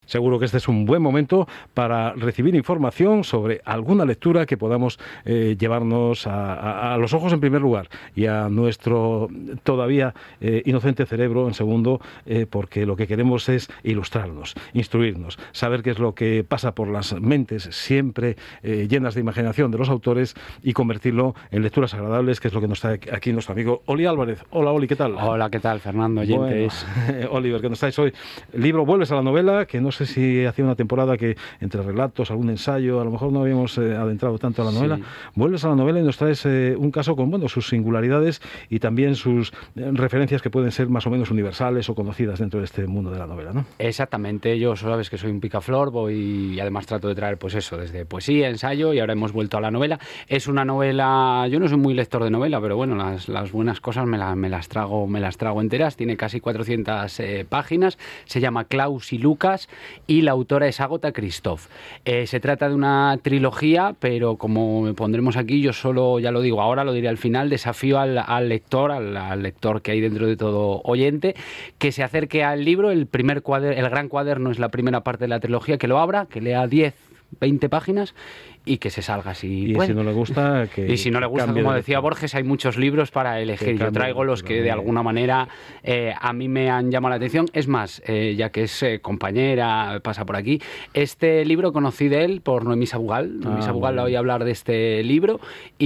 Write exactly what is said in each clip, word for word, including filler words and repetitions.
Seguro que este es un buen momento para recibir información sobre alguna lectura que podamos eh, llevarnos a, a, a los ojos en primer lugar y a nuestro todavía eh, inocente cerebro en segundo, eh, porque lo que queremos es ilustrarnos, instruirnos, saber qué es lo que pasa por las mentes siempre eh, llenas de imaginación de los autores y convertirlo en lecturas agradables, que es lo que nos trae aquí nuestro amigo Oli Álvarez. Hola Oli, ¿qué tal? Hola, ¿qué tal, Fernando? Oyentes. Bueno, Oliver, que nos traes hoy el libro Vuelves a la novela, que no sé si hacía una temporada que entre relatos, algún ensayo, a lo mejor no habíamos eh, adentrado tanto a la novela. Sí. Vuelves a la novela y nos traes eh, un caso con bueno sus singularidades y también sus eh, referencias que pueden ser más o menos universales o conocidas dentro de este mundo de la novela, ¿no? Exactamente, yo sabes que soy un picaflor, voy y además trato de traer pues eso, desde poesía, ensayo y ahora hemos vuelto a la novela. Es una novela, yo no soy muy lector de novela, pero bueno, las, las buenas cosas me, la, me las trago me las trago enteras, tiene casi cuatrocientas eh, páginas, se llama Klaus y Lucas y la autora es Agatha Christoph. Eh, se trata de una trilogía, pero como me pondremos aquí, yo solo, ya lo digo, ahora lo diré al final, desafío al, al lector, al, al lector que hay dentro de todo oyente, que se acerque al libro, el primer cuader, el gran cuaderno es la primera parte de la trilogía, que lo abra, que lea diez, veinte páginas y que se salga si y puede. si no le gusta que y si no le gusta, como decía Borges, hay muchos libros para elegir. Yo traigo los que de alguna manera eh, a mí me han llamado la atención. Es más, eh, ya que es eh, compañera, pasa por aquí, este libro conocí de él por Noemí Sabugal. Noemí ah, Sabugal la oí hablar de este libro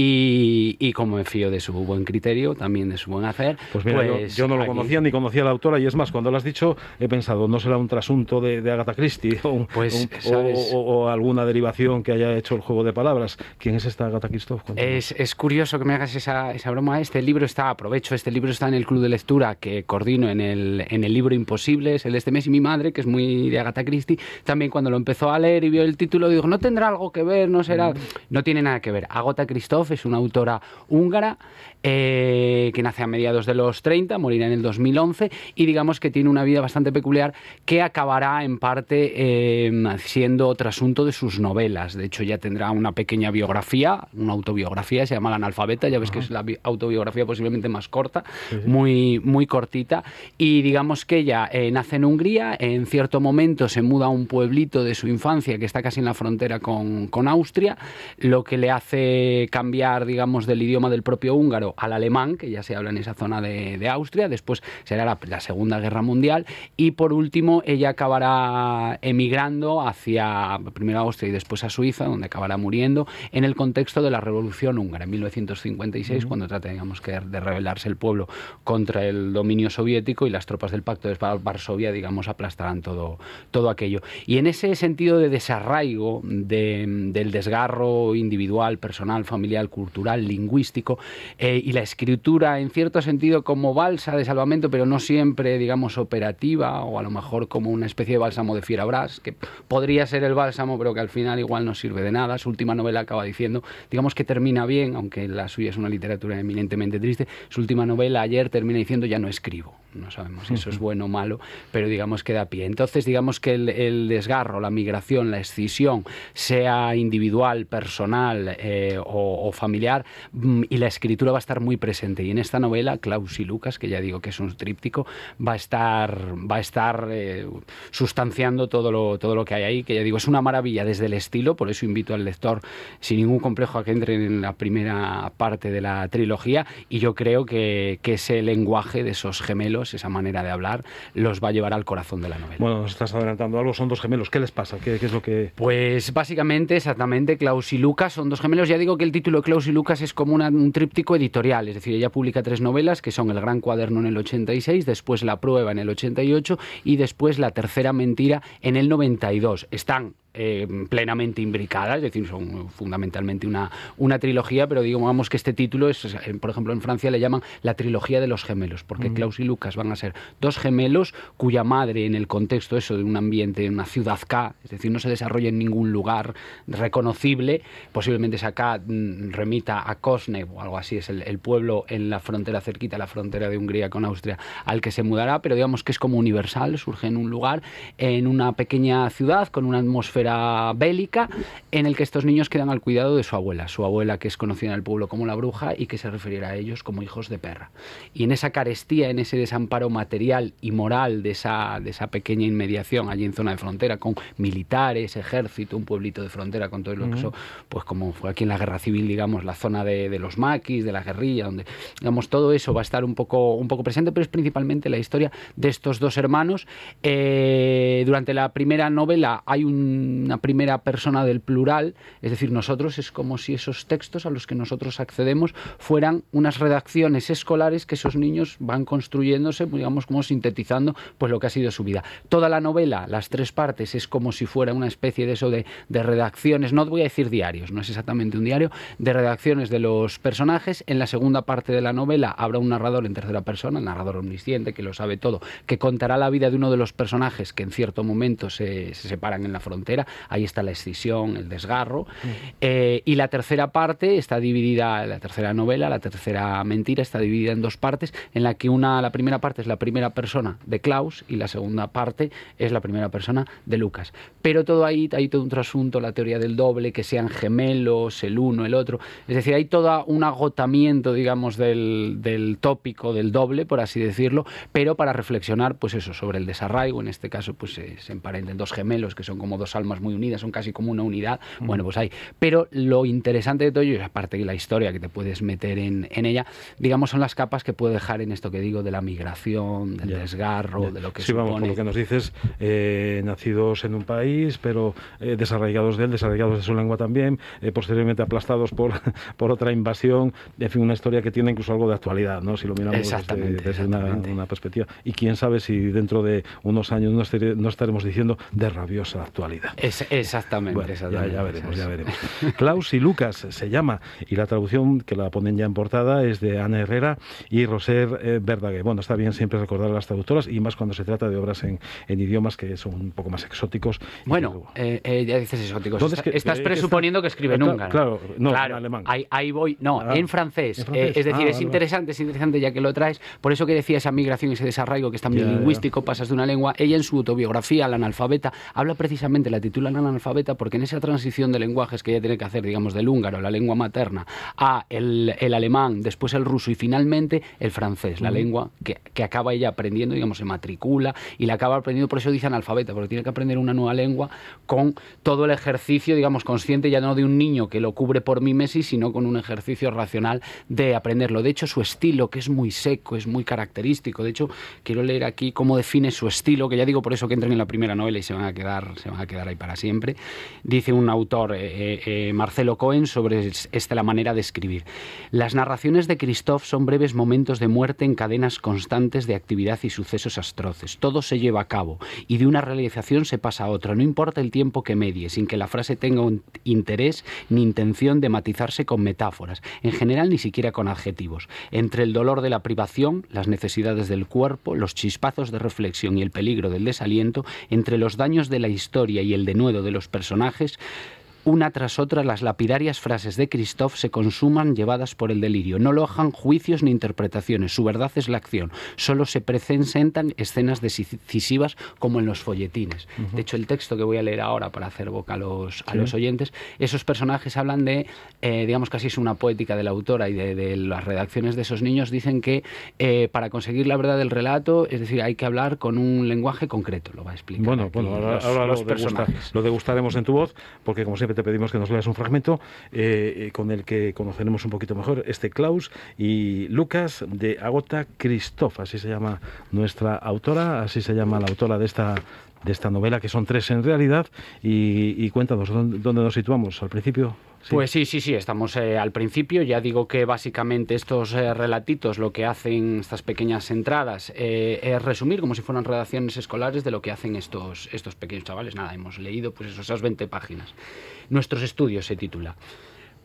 y, y como me fío de su buen criterio, también de su buen hacer. Pues mira, pues, yo, yo no lo aquí... conocía ni conocía a la autora, y es más, cuando lo has dicho he pensado, no será un trasunto de, de Agatha Christie o, un, pues, un, o, o, o alguna derivación que haya hecho el juego de palabras. ¿Quién es esta Agatha Christoph? Es, es curioso que me hagas esa, esa broma. Este libro está, aprovecho, este libro está en el club de lectura que coordino en el, en el libro Imposible, es el de este mes, y mi madre, que es muy de Agatha Christie, también cuando lo empezó a leer y vio el título, dijo, no tendrá algo que ver, no será... No tiene nada que ver. Agatha Christoph es una autora húngara eh, que nace a mediados de los treinta, morirá en el dos mil once, y digamos que tiene una vida bastante peculiar que acabará en parte eh, siendo trasunto de sus novelas. De hecho, ya tendrá una pequeña biografía, una autobiografía, se llama La analfabeta, ya ves que es la autobiografía posiblemente más corta, sí, sí. muy muy cortita, y digamos que ella eh, nace en Hungría, en cierto momento se muda a un pueblito de su infancia que está casi en la frontera con, con Austria, lo que le hace cambiar, digamos, del idioma del propio húngaro al alemán, que ya se habla en esa zona de, de Austria, después será la, la Segunda Guerra Mundial, y por último ella acabará emigrando hacia primero a Austria y después a Suiza, donde acabará muriendo en el contexto de la Revolución Húngara en mil novecientos cincuenta y seis, uh-huh. cuando trata, digamos, que de rebelarse el pueblo contra el dominio soviético y las tropas del Pacto de Varsovia, digamos, aplastarán todo, todo aquello. Y en ese sentido de desarraigo, de, del desgarro individual, personal, familiar, cultural, lingüístico, eh, y la escritura, en cierto sentido, como balsa de salvamento, pero no siempre, digamos, operativa, o a lo mejor como una especie de bálsamo de Fierabras, que podría ser el bálsamo, pero que al final igual no sirve de nada. Su última novela acaba diciendo, digamos que termina bien, aunque la suya es una literatura eminentemente triste, su última novela ayer termina diciendo ya no escribo. No sabemos si eso es bueno o malo, pero digamos que da pie. Entonces, digamos que el, el desgarro, la migración, la escisión, sea individual, personal eh, o, o familiar, y la escritura va a estar muy presente. Y en esta novela, Klaus y Lucas, que ya digo que es un tríptico, va a estar, va a estar eh, sustanciando todo lo, todo lo que hay ahí, que ya digo, es una maravilla desde el estilo, por eso invito al lector sin ningún complejo a que entre en la primera parte de la trilogía, y yo creo que, que ese lenguaje de esos gemelos, esa manera de hablar, los va a llevar al corazón de la novela. Bueno, nos estás adelantando algo, son dos gemelos, ¿qué les pasa? ¿Qué, qué es lo que...? Pues básicamente, exactamente, Klaus y Lucas son dos gemelos. Ya digo que el título de Klaus y Lucas es como una, un tríptico editorial, es decir, ella publica tres novelas que son El Gran Cuaderno en el ochenta y seis, después La Prueba en el ochenta y ocho y después La Tercera Mentira en el noventa y dos. Están Eh, plenamente imbricadas, es decir, son fundamentalmente una, una trilogía, pero digamos que este título es, por ejemplo, en Francia le llaman la trilogía de los gemelos, porque uh-huh. Klaus y Lucas van a ser dos gemelos cuya madre, en el contexto eso de un ambiente, en una ciudad K, es decir, no se desarrolla en ningún lugar reconocible, posiblemente esa K mm, remita a Kosnev o algo así, es el, el pueblo en la frontera cerquita, la frontera de Hungría con Austria, al que se mudará, pero digamos que es como universal, surge en un lugar, en una pequeña ciudad, con una atmósfera fuera bélica, en el que estos niños quedan al cuidado de su abuela, su abuela que es conocida en el pueblo como la bruja y que se referirá a ellos como hijos de perra. Y en esa carestía, en ese desamparo material y moral de esa, de esa pequeña inmediación allí en zona de frontera, con militares, ejército, un pueblito de frontera con todo lo que eso, pues como fue aquí en la guerra civil, digamos, la zona de, de los maquis, de la guerrilla, donde, digamos, todo eso va a estar un poco, un poco presente, pero es principalmente la historia de estos dos hermanos. Eh, durante la primera novela hay un, una primera persona del plural, es decir, nosotros, es como si esos textos a los que nosotros accedemos fueran unas redacciones escolares que esos niños van construyéndose, digamos, como sintetizando pues lo que ha sido su vida. Toda la novela, las tres partes, es como si fuera una especie de eso de, de redacciones, no voy a decir diarios, no es exactamente un diario, de redacciones de los personajes. En la segunda parte de la novela habrá un narrador en tercera persona, el narrador omnisciente, que lo sabe todo, que contará la vida de uno de los personajes que en cierto momento se, se separan en la frontera. Ahí está la escisión, el desgarro. Mm. Eh, y la tercera parte está dividida, la tercera novela, la tercera mentira, está dividida en dos partes, en la que una, la primera parte es la primera persona de Klaus y la segunda parte es la primera persona de Lucas. Pero todo ahí, hay todo un trasunto, la teoría del doble, que sean gemelos, el uno, el otro. Es decir, hay todo un agotamiento, digamos, del, del tópico del doble, por así decirlo, pero para reflexionar, pues eso, sobre el desarraigo. En este caso, pues eh, se emparenten dos gemelos, que son como dos almas muy unidas, son casi como una unidad. Mm. Bueno, pues hay. Pero lo interesante de todo ello, aparte de la historia que te puedes meter en, en ella, digamos, son las capas que puede dejar en esto que digo de la migración, del yeah. desgarro, yeah. de lo que sí, supone. Vamos, por lo que nos dices, eh, nacidos en un país, pero eh, desarraigados de él, desarraigados de su lengua también, eh, posteriormente aplastados por, por otra invasión, en fin, una historia que tiene incluso algo de actualidad, ¿no? Si lo miramos exactamente, desde, desde exactamente. Una, una perspectiva. Y quién sabe si dentro de unos años no, estere, no estaremos diciendo de rabiosa actualidad. Es, exactamente, bueno, exactamente. Ya, ya veremos, ya veremos. Klaus y Lucas se llama, y la traducción que la ponen ya en portada es de Ana Herrera y Roser eh, Verdaguer. Bueno, está bien siempre recordar a las traductoras, y más cuando se trata de obras en, en idiomas que son un poco más exóticos. Bueno, que, eh, eh, ya dices exóticos. Está, que, estás eh, presuponiendo que escribe en húngaro. Claro, no, claro, en alemán. Ahí, ahí voy. No, ah, en francés. ¿en francés? Eh, es decir, ah, es vale, interesante, es interesante ya que lo traes. Por eso que decía esa migración, ese desarraigo que es también ya, lingüístico, ya. Pasas de una lengua. Ella en su autobiografía, La analfabeta, habla precisamente, la titula La analfabeta, porque en esa transición de lenguajes que ella tiene que hacer, digamos, del húngaro, la lengua materna, a el, el alemán, después el ruso y finalmente el francés, la mm. lengua que, que acaba ella aprendiendo, digamos, se matricula y la acaba aprendiendo, por eso dice analfabeta, porque tiene que aprender una nueva lengua con todo el ejercicio, digamos, consciente ya no de un niño que lo cubre por mimesis, sino con un ejercicio racional de aprenderlo. De hecho, su estilo, que es muy seco, es muy característico. De hecho, quiero leer aquí cómo define su estilo, que ya digo por eso que entren en la primera novela y se van a quedar, se van a quedar ahí para siempre. Dice un autor, eh, eh, Marcelo Cohen, sobre esta la manera de escribir. Las narraciones de Christophe son breves momentos de muerte en cadenas constantes de actividad y sucesos atroces. Todo se lleva a cabo y de una realización se pasa a otra. No importa el tiempo que medie, sin que la frase tenga un interés ni intención de matizarse con metáforas, en general ni siquiera con adjetivos. Entre el dolor de la privación, las necesidades del cuerpo, los chispazos de reflexión y el peligro del desaliento, entre los daños de la historia y el denuedo de los personajes, una tras otra las lapidarias frases de Christophe se consuman llevadas por el delirio. No lojan juicios ni interpretaciones, su verdad es la acción. Solo se presentan escenas decisivas como en los folletines. Uh-huh. De hecho, el texto que voy a leer ahora para hacer boca a los, a sí. los oyentes, esos personajes hablan de, eh, digamos, casi es una poética de la autora y de, de las redacciones de esos niños, dicen que eh, para conseguir la verdad del relato, es decir, hay que hablar con un lenguaje concreto, lo va a explicar. Bueno, bueno, ahora, los, ahora los lo, personajes. Degustar, lo degustaremos en tu voz, porque como siempre te pedimos que nos leas un fragmento eh, con el que conoceremos un poquito mejor este Klaus y Lucas de Agota Christophe, así se llama nuestra autora, así se llama la autora de esta de esta novela, que son tres en realidad, y, y cuéntanos, ¿dónde, ¿dónde nos situamos? ¿Al principio? Sí. Pues sí, sí, sí, estamos eh, al principio. Ya digo que básicamente estos eh, relatitos, lo que hacen estas pequeñas entradas, eh, es resumir como si fueran redacciones escolares de lo que hacen estos, estos pequeños chavales. Nada, hemos leído pues eso, esas veinte páginas. Nuestros estudios se titula.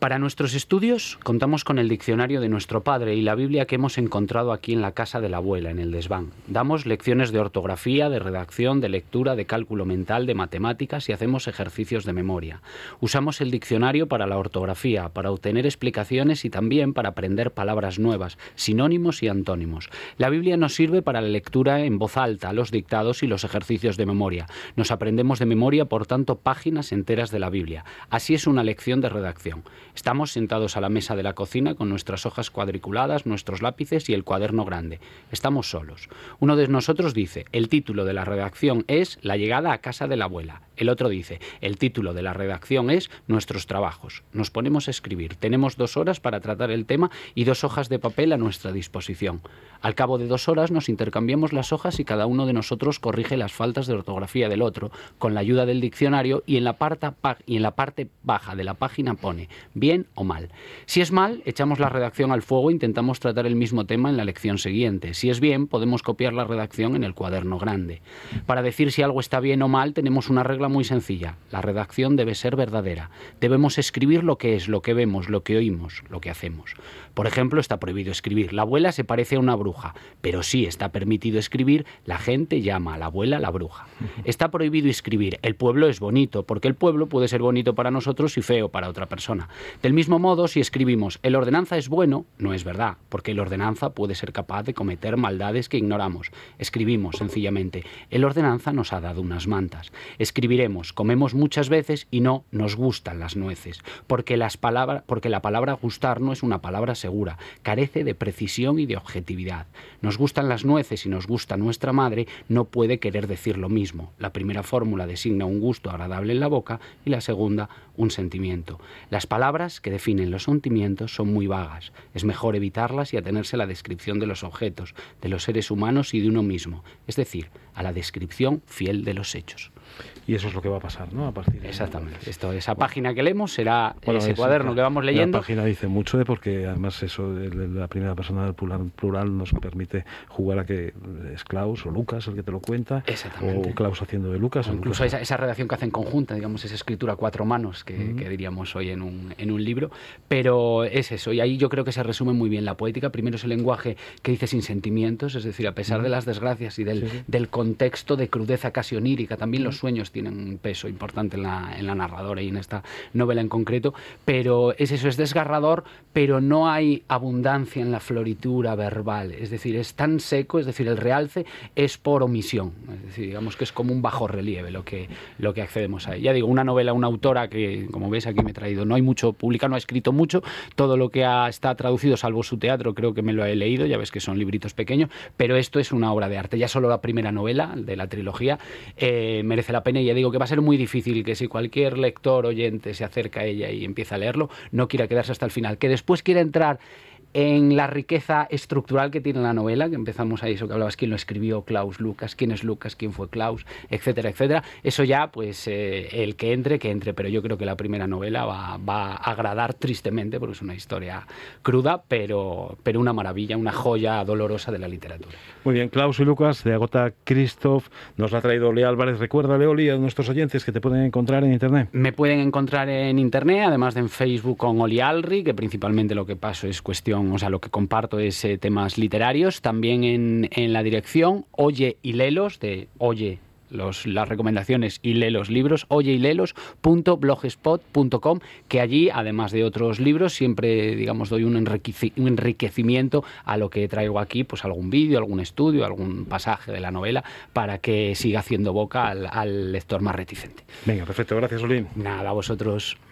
Para nuestros estudios contamos con el diccionario de nuestro padre y la Biblia que hemos encontrado aquí en la casa de la abuela, en el desván. Damos lecciones de ortografía, de redacción, de lectura, de cálculo mental, de matemáticas y hacemos ejercicios de memoria. Usamos el diccionario para la ortografía, para obtener explicaciones y también para aprender palabras nuevas, sinónimos y antónimos. La Biblia nos sirve para la lectura en voz alta, los dictados y los ejercicios de memoria. Nos aprendemos de memoria, por tanto, páginas enteras de la Biblia. Así es una lección de redacción. Estamos sentados a la mesa de la cocina con nuestras hojas cuadriculadas, nuestros lápices y el cuaderno grande. Estamos solos. Uno de nosotros dice, el título de la redacción es La llegada a casa de la abuela. El otro dice, el título de la redacción es Nuestros trabajos. Nos ponemos a escribir. Tenemos dos horas para tratar el tema y dos hojas de papel a nuestra disposición. Al cabo de dos horas nos intercambiamos las hojas y cada uno de nosotros corrige las faltas de ortografía del otro con la ayuda del diccionario y en la parte, y en la parte baja de la página pone bien o mal. Si es mal, echamos la redacción al fuego e intentamos tratar el mismo tema en la lección siguiente. Si es bien, podemos copiar la redacción en el cuaderno grande. Para decir si algo está bien o mal, tenemos una regla muy sencilla. La redacción debe ser verdadera. Debemos escribir lo que es, lo que vemos, lo que oímos, lo que hacemos. Por ejemplo, está prohibido escribir la abuela se parece a una bruja, pero sí está permitido escribir la gente llama a la abuela la bruja. Está prohibido escribir el pueblo es bonito, porque el pueblo puede ser bonito para nosotros y feo para otra persona. Del mismo modo, si escribimos el ordenanza es bueno, no es verdad, porque el ordenanza puede ser capaz de cometer maldades que ignoramos. Escribimos sencillamente el ordenanza nos ha dado unas mantas. Escribiremos comemos muchas veces y no nos gustan las nueces, porque, las palabras, porque la palabra gustar no es una palabra segura, carece de precisión y de objetividad. Nos gustan las nueces y nos gusta nuestra madre no puede querer decir lo mismo. La primera fórmula designa un gusto agradable en la boca y la segunda un sentimiento. Las palabras que definen los sentimientos son muy vagas. Es mejor evitarlas y atenerse a la descripción de los objetos, de los seres humanos y de uno mismo, es decir, a la descripción fiel de los hechos. Y eso es lo que va a pasar, ¿no? A partir de Exactamente. Esto, esa bueno. página que leemos será bueno, ese es, cuaderno la, que vamos leyendo. La página dice mucho de porque además eso de la primera persona del plural, plural nos permite jugar a que es Klaus o Lucas el que te lo cuenta, o Klaus haciendo de Lucas. O incluso Lucas. Esa, esa redacción que hacen conjunta, digamos, esa escritura a cuatro manos que, uh-huh. que diríamos hoy en un, en un libro. Pero es eso, y ahí yo creo que se resume muy bien la poética. Primero es el lenguaje que dice sin sentimientos, es decir, a pesar uh-huh. de las desgracias y del, sí, sí. del contexto de crudeza casi onírica, también uh-huh. los sueños tienen un peso importante en la, en la narradora y en esta novela en concreto, pero es eso, es desgarrador, pero no hay abundancia en la floritura verbal, es decir, es tan seco, es decir, el realce es por omisión, es decir, digamos que es como un bajo relieve lo que, lo que accedemos a. Ya digo, una novela, una autora que, como ves, aquí me he traído, no hay mucho publicado, no ha escrito mucho, todo lo que ha, está traducido, salvo su teatro, creo que me lo he leído, ya ves que son libritos pequeños, pero esto es una obra de arte, ya solo la primera novela de la trilogía eh, merece la pena, y ya digo que va a ser muy difícil que si cualquier lector, oyente se acerca a ella y empieza a leerlo, no quiera quedarse hasta el final, que después quiera entrar en la riqueza estructural que tiene la novela, que empezamos ahí, eso que hablabas, quién lo escribió, Klaus, Lucas, quién es Lucas, quién fue Klaus, etcétera, etcétera. Eso ya, pues, eh, el que entre, que entre, pero yo creo que la primera novela va, va a agradar tristemente, porque es una historia cruda, pero, pero una maravilla, una joya dolorosa de la literatura. Muy bien, Klaus y Lucas, de Agatha Christoph, nos la ha traído Oli Álvarez. Recuérdale, Oli, a nuestros oyentes que te pueden encontrar en Internet. Me pueden encontrar en Internet, además de en Facebook con Oli Alri, que principalmente lo que paso es cuestión, o sea, lo que comparto es eh, temas literarios, también en, en la dirección Oye y Lelos, de Oye Los, las recomendaciones y lee los libros, oye y lelos punto blogspot punto com, que allí, además de otros libros, siempre, digamos, doy un, enriqueci, un enriquecimiento a lo que traigo aquí, pues algún vídeo, algún estudio, algún pasaje de la novela, para que siga haciendo boca al, al lector más reticente. Venga, perfecto, gracias, Olín. Nada, a vosotros.